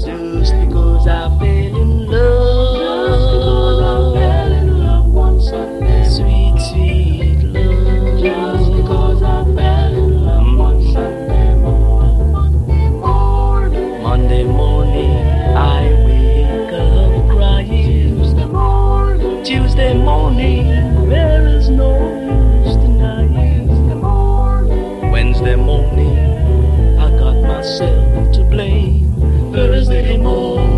Just because I fell in love. Just because I fell in love one Sunday. Sweet, sweet love. Just because I fell in love one Sunday morning. Monday morning, I wake up crying. Tuesday morning, there is no use denying. Wednesday morning, I got myself to blame. Thursday morning.